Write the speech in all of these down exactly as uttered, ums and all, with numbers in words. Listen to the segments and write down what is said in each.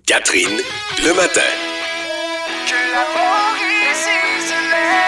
Catherine, le matin. Que la Mauricie se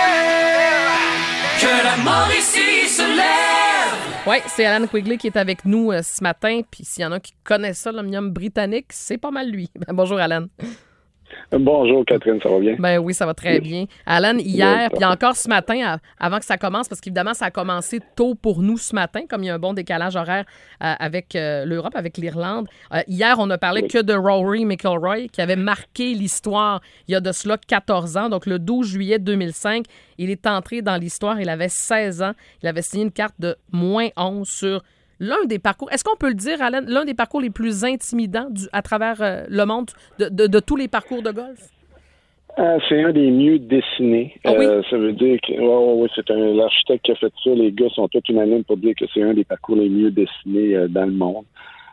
lève. Que la Mauricie se lève. Oui, c'est Alan Quigley qui est avec nous euh, ce matin. Puis s'il y en a qui connaissent ça, l'omnium britannique, c'est pas mal lui. Ben, bonjour, Alan. Bonjour, Catherine, ça va bien? Ben oui, ça va très oui. bien. Alan, hier, puis encore ce matin, à, avant que ça commence, parce qu'évidemment, ça a commencé tôt pour nous ce matin, comme il y a un bon décalage horaire euh, avec euh, l'Europe, avec l'Irlande. Euh, hier, on ne parlait oui. que de Rory McIlroy, qui avait marqué l'histoire il y a de cela quatorze ans. Donc, le douze juillet deux mille cinq, il est entré dans l'histoire. Il avait seize ans. Il avait signé une carte de moins onze sur l'un des parcours, est-ce qu'on peut le dire, Alan, l'un des parcours les plus intimidants du, à travers euh, le monde de, de, de tous les parcours de golf? Euh, c'est un des mieux dessinés. Oh oui? euh, ça veut dire que oh, oui, c'est un l'architecte qui a fait ça. Les gars sont tous unanimes pour dire que c'est un des parcours les mieux dessinés euh, dans le monde.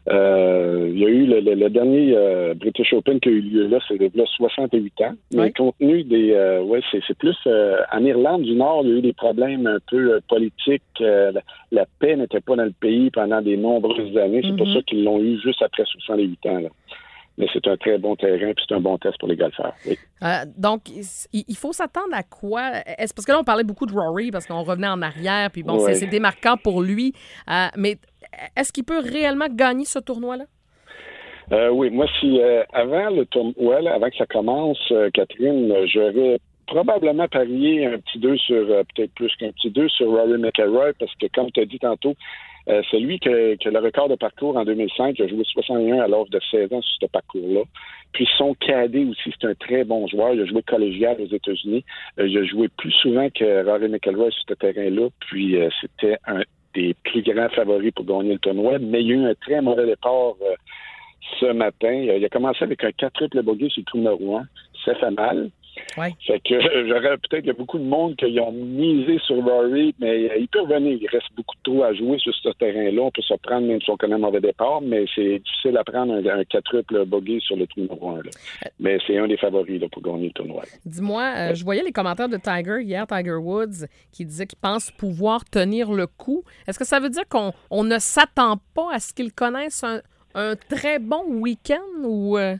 Euh, il y a eu le, le, le dernier euh, British Open qui a eu lieu là, c'est de là soixante-huit ans. Mais oui. compte tenu des, euh, ouais, c'est, c'est plus euh, en Irlande du Nord, il y a eu des problèmes un peu euh, politiques. Euh, la, la paix n'était pas dans le pays pendant des nombreuses années. C'est mm-hmm. pour ça qu'ils l'ont eu juste après soixante-huit ans. Là. Mais c'est un très bon terrain puis c'est un bon test pour les golfeurs. Oui. Euh, donc, il faut s'attendre à quoi? Est-ce, parce que là, on parlait beaucoup de Rory parce qu'on revenait en arrière, puis bon, ouais. c'est, c'est démarquant pour lui. Euh, mais est-ce qu'il peut réellement gagner ce tournoi-là? Euh, oui, moi, si euh, avant le tournoi, ouais, avant que ça commence, euh, Catherine, euh, j'aurais probablement parié un petit deux sur, euh, peut-être plus qu'un petit deux sur Rory McIlroy parce que, comme tu as dit tantôt, Euh, c'est lui qui a, qui a le record de parcours en deux mille cinq. Il a joué soixante et un à l'âge de seize ans sur ce parcours-là. Puis son cadet aussi, c'est un très bon joueur. Il a joué collégial aux États-Unis. Euh, il a joué plus souvent que Rory McIlroy sur ce terrain-là. Puis euh, c'était un des plus grands favoris pour gagner le tournoi. Mais il y a eu un très mauvais départ euh, ce matin. Il a commencé avec un quatre triple bogey sur le trou numéro un. Ça fait mal. Ouais. Fait que euh, j'aurais peut-être qu'il y a beaucoup de monde qui ont misé sur Rory, mais euh, il peut revenir. Il reste beaucoup de trous à jouer sur ce terrain-là. On peut se prendre même si on connaît un mauvais départ, mais c'est difficile à prendre un, un quadruple bogey sur le trou numéro un. Là. Mais c'est un des favoris là, pour gagner le tournoi. Là. Dis-moi, euh, je voyais les commentaires de Tiger hier, Tiger Woods, qui disait qu'il pense pouvoir tenir le coup. Est-ce que ça veut dire qu'on on ne s'attend pas à ce qu'il connaisse un, un très bon week-end ou... Euh...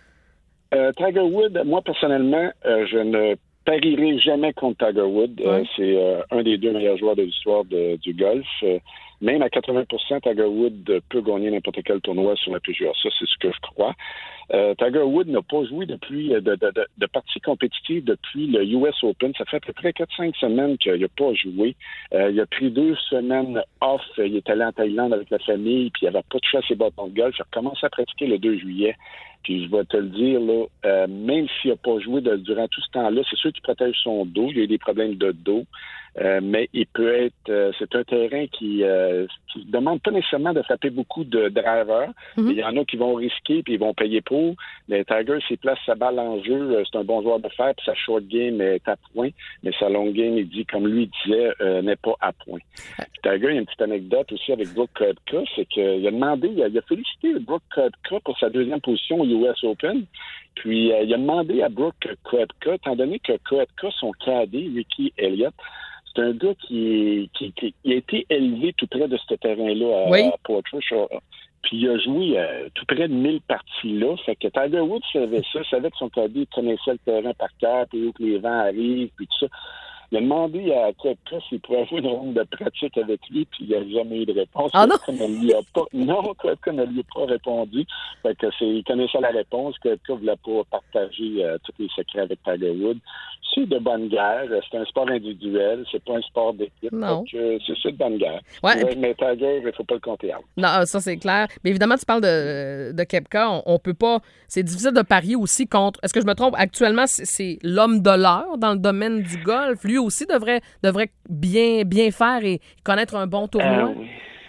Euh, Tiger Woods, moi personnellement, euh, je ne parierai jamais contre Tiger Woods. Ouais. Euh, c'est euh, un des deux meilleurs joueurs de l'histoire de, du golf. Euh, même à quatre-vingts pour cent, Tiger Woods peut gagner n'importe quel tournoi sur la P G A. Ça, c'est ce que je crois. Euh, Tiger Woods n'a pas joué depuis de, de, de, de partie compétitive depuis le U S Open. Ça fait à peu près quatre cinq semaines qu'il n'a pas joué. Euh, il a pris deux semaines off. Il est allé en Thaïlande avec la famille, puis il n'avait pas touché à ses bâtons de golf. Il a recommencé à pratiquer le deux juillet. Puis je vais te le dire, là, euh, même s'il n'a pas joué de, durant tout ce temps-là, c'est sûr qu'il protège son dos. Il a eu des problèmes de dos. Euh, mais il peut être... Euh, c'est un terrain qui euh, qui demande pas nécessairement de frapper beaucoup de drivers. Mm-hmm. Il y en a qui vont risquer puis ils vont payer pour. Mais Tiger, s'il place sa balle en jeu, c'est un bon joueur de fer, puis sa short game est à point. Mais sa long game, il dit, comme lui disait, euh, n'est pas à point. Puis Tiger, il y a une petite anecdote aussi avec Brooks Koepka, c'est qu'il a demandé, il a, il a félicité Brooks Koepka pour sa deuxième position au U S Open. Puis euh, il a demandé à Brooks Koepka, étant donné que Koepka, son cadet, Ricky Elliott, c'est un gars qui, qui, qui, qui a été élevé tout près de ce terrain-là à, oui. à Portrush. Puis il a joué euh, tout près de mille parties là. Fait que Tiger Woods savait ça, savait que son cadet connaissait le terrain par cœur, puis où que les vents arrivent, puis tout ça. Il a demandé à Koepka s'il pourrait avoir une ronde de pratique avec lui, puis il n'a jamais eu de réponse. Ah non? Koepka ne lui a pas, non, Koepka ne lui a pas répondu. Fait que c'est, il connaissait la réponse. Koepka ne voulait pas partager euh, tous les secrets avec Tiger Woods. C'est de bonne guerre. C'est un sport individuel. C'est pas un sport d'équipe. Non. Donc, euh, c'est ça de bonne guerre. Ouais, ouais, mais Tiger, il ne faut pas le compter out. Non, ça, c'est clair. Mais évidemment, tu parles de, de Koepka. On, on peut pas... C'est difficile de parier aussi contre... Est-ce que je me trompe? Actuellement, c'est, c'est l'homme de l'heure dans le domaine du golf. Lui aussi devrait, devrait bien, bien faire et connaître un bon tournoi. Euh, oui.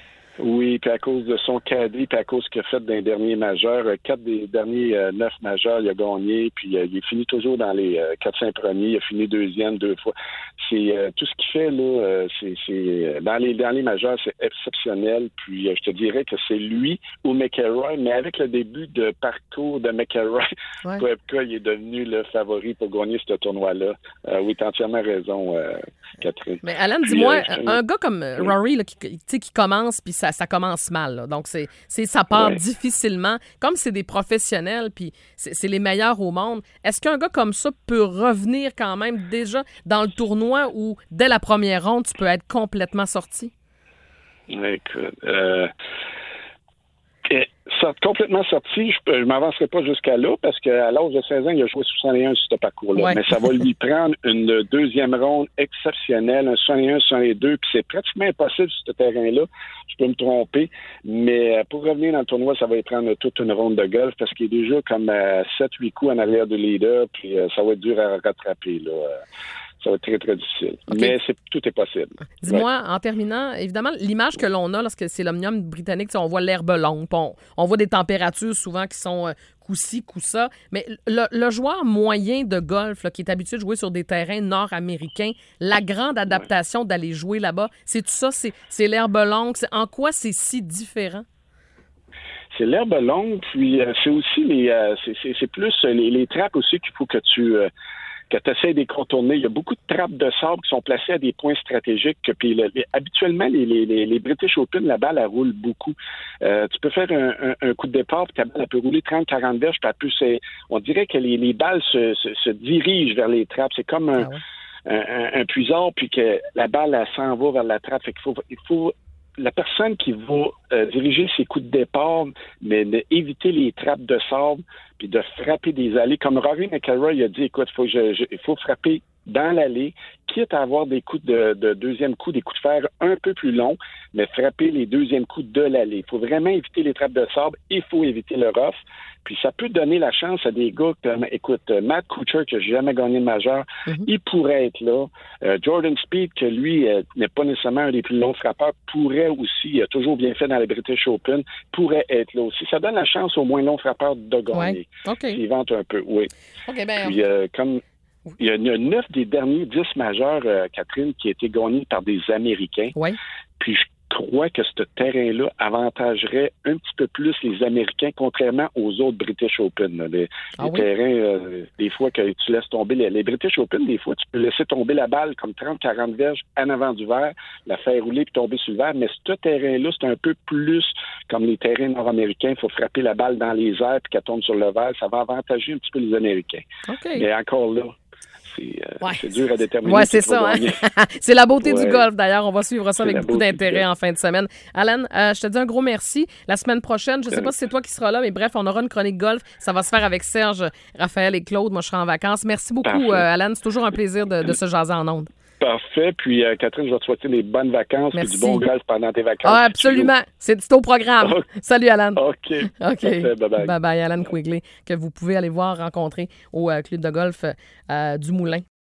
Oui, puis à cause de son cadet, puis à cause qu'il a fait d'un dernier majeur, quatre des derniers euh, neuf majeurs, il a gagné, puis euh, il est fini toujours dans les euh, quatre cinq premiers, il a fini deuxième deux fois. C'est euh, tout ce qu'il fait là, euh, c'est, c'est dans les derniers majeurs, c'est exceptionnel. Puis euh, je te dirais que c'est lui ou McIlroy, mais avec le début de parcours de McIlroy, ouais. Koepka, il est devenu le favori pour gagner ce tournoi-là. Euh, oui, t'as entièrement raison, euh, Catherine. Mais Alan, puis, dis-moi, euh, un gars comme Rory là, qui, qui commence, puis ça ça, ça commence mal. Là. Donc, c'est, c'est, ça part ouais. difficilement. Comme c'est des professionnels, puis c'est, c'est les meilleurs au monde, est-ce qu'un gars comme ça peut revenir quand même déjà dans le tournoi où, dès la première ronde, tu peux être complètement sorti? Écoute, euh, ça, complètement sorti, je ne m'avancerai pas jusqu'à là parce qu'à l'âge de seize ans, il a joué soixante et un sur ce parcours-là. Ouais. Mais ça va lui prendre une deuxième ronde exceptionnelle, un soixante et un, soixante et deux, puis c'est pratiquement impossible sur ce terrain-là. Je peux me tromper, mais pour revenir dans le tournoi, ça va lui prendre toute une ronde de golf parce qu'il est déjà comme à sept huit coups en arrière du leader, puis ça va être dur à rattraper, là. Ça va être très, très difficile. Okay. Mais c'est, tout est possible. Dis-moi, ouais. En terminant, évidemment, l'image que l'on a lorsque c'est l'Omnium britannique, on voit l'herbe longue, on, on voit des températures souvent qui sont euh, coup-ci, coup-ça. Mais le, le joueur moyen de golf là, qui est habitué de jouer sur des terrains nord-américains, la grande adaptation ouais. d'aller jouer là-bas, c'est tout ça, c'est, c'est l'herbe longue. C'est, en quoi c'est si différent? C'est l'herbe longue, puis euh, c'est aussi les, euh, c'est, c'est, c'est plus les, les trappes aussi qu'il faut que tu... Euh, que tu essaies de les contourner. Il y a beaucoup de trappes de sable qui sont placées à des points stratégiques. Puis le, les, habituellement, les, les, les British Open, la balle, elle roule beaucoup. Euh, tu peux faire un, un, un coup de départ, puis ta balle, elle peut rouler trente à quarante verges, puis elle peut, c'est, on dirait que les, les balles se, se, se dirigent vers les trappes. C'est comme un, ah ouais. un, un, un puisard, puis que la balle, elle s'en va vers la trappe. Fait qu'il faut, il faut la personne qui va euh, diriger ses coups de départ, mais d'éviter les trappes de sable, puis de frapper des allées. Comme Rory McIlroy a dit, écoute, faut je, je, il faut frapper dans l'allée, quitte à avoir des coups de, de deuxième coup, des coups de fer un peu plus longs, mais frapper les deuxièmes coups de l'allée. Il faut vraiment éviter les trappes de sable, il faut éviter le rough. Puis ça peut donner la chance à des gars comme, écoute, Matt Kuchar, qui n'a jamais gagné de majeur, mm-hmm. il pourrait être là. Euh, Jordan Spieth, que lui euh, n'est pas nécessairement un des plus longs frappeurs, pourrait aussi, il a toujours bien fait dans les British Open, pourrait être là aussi. Ça donne la chance aux moins longs frappeurs de gagner. Ouais. Okay. S'ils vantent un peu, oui. Okay, ben, Puis euh, comme... Il y a neuf des derniers dix majeurs, euh, Catherine, qui ont été gagnés par des Américains. Oui. Puis je crois que ce terrain-là avantagerait un petit peu plus les Américains, contrairement aux autres British Open. Là. Les, ah les oui? terrains, euh, des fois, que tu laisses tomber... Les, les British Open, des fois, tu peux laisser tomber la balle comme trente à quarante verges en avant du verre, la faire rouler puis tomber sur le verre. Mais ce terrain-là, c'est un peu plus comme les terrains nord-américains. Il faut frapper la balle dans les airs puis qu'elle tombe sur le verre. Ça va avantager un petit peu les Américains. Okay. Mais encore là... C'est, euh, ouais. c'est dur à déterminer. Oui, c'est ça. Hein? C'est la beauté ouais. du golf, d'ailleurs. On va suivre ça c'est avec beaucoup d'intérêt en fin de semaine. Alan, euh, je te dis un gros merci. La semaine prochaine, je ne sais pas si c'est toi qui seras là, mais bref, on aura une chronique golf. Ça va se faire avec Serge, Raphaël et Claude. Moi, je serai en vacances. Merci beaucoup, euh, Alan. C'est toujours un plaisir de, de se jaser en ondes. Parfait. Puis, euh, Catherine, je vais te souhaiter des bonnes vacances et du bon golf pendant tes vacances. Ah, absolument. C'est, c'est au programme. Okay. Salut, Alan. OK. OK. Parfait, bye-bye. Bye-bye, Alan Quigley, que vous pouvez aller voir rencontrer au euh, club de golf euh, du Moulin